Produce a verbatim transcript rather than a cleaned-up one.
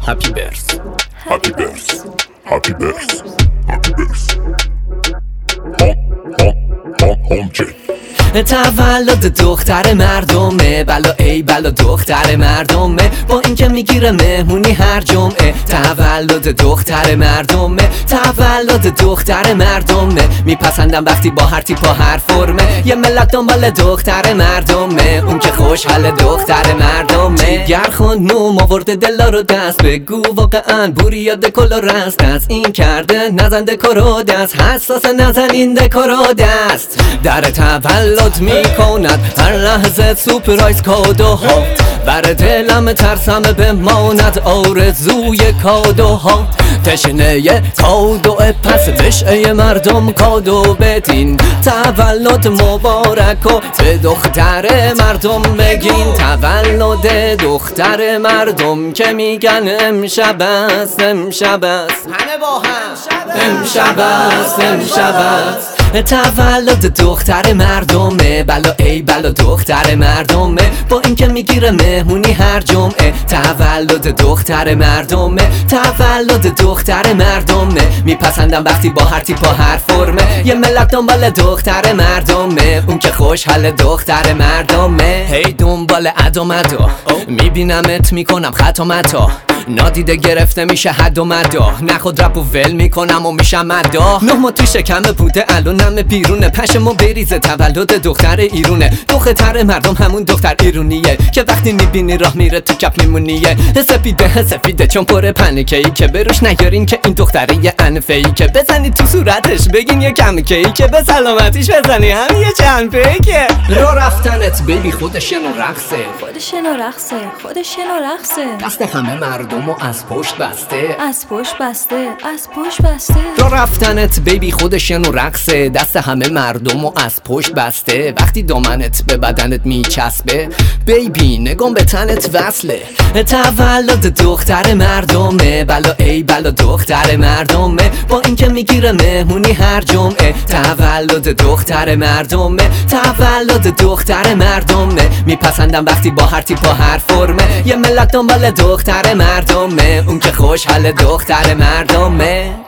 Happy birthday. Happy birthday. Happy birthday. Happy birthday. Home, home, home, home check. تولد دختر مردمه، بلا ای بلا دختر مردمه، با اینکه میگیره مهمونی هر جمعه. تولد دختر مردمه، تولد دختر مردمه، میپسندم وقتی با هر تیپ و هر فرمه. یه ملت دنبال دختر مردمه، اون که خوشحال دختر مردمه. گرخون نوم آورده دلا رو دست، بگو واقعا بوری یا دکل رست. از این کرده نزن دکورو دست، حساس نزن این دکورو دست. در تولد میکند هر لحظه سپرایز کادوها، بر دلم ترسم بماند آرزوی کادوها. تشنه کادو پس بشه مردم کادو بدین. تولد مبارک و به دختر مردم بگین. تولد دختر مردم که میگن امشب است، امشب است، همه با هم امشب است، امشب است. تولد دختر مردمه، بلا ای بلا دختر مردمه، با اینکه میگیره مهمونی هر جمعه. تولد دختر مردمه، تولد دختر مردمه، میپسندم وقتی با هر تیپ و هر فرمه. یه ملت دنبال دختر مردمه، اون که خوشحال دختر مردمه. هی دنبال ادو مدو، میبینمت میکنم خطا متا، نادیده گرفته میشه حد و مدا. نخود رپ و ول میکنم و میشم مدا. نه ما توی شکم بوده الانم بیرونه، پشمو بریزه تولد دختر ایرونه. دختر مردم همون دختر ایرونیه که وقتی میبینی راه میره تو کپ میمونیه. سفیده سفیده چون پر پنکه‌ای که بروش نیارین که این دختری انفه‌ای که بزنی تو صورتش بگین یه کم کی که به سلامتیش بزنی هم یه چند پیکه. را رفتنت بیبی خودشن و رقصه، خودشن و رقصه، خودشن و رقصه. دست همه مردم و از پشت بسته، از پشت بسته، از پشت بسته. را رفتنت بیبی خودشن و رقصه، دست همه مردم و از پشت بسته. وقتی دامنت به بدنت میچسبه بیبی نگام به تنت وصله. تولد دختر مردمه، بلا ای بلا دختر مردمه، با اینکه میگیره مهمونی هر جمعه. تولد دختر مردمه، تولد دختر مردمه، میپسندم وقتی با هر تیپ و هر فرمه. یه ملت دنبال دختر مردمه، اون که خوشحال دختر مردمه.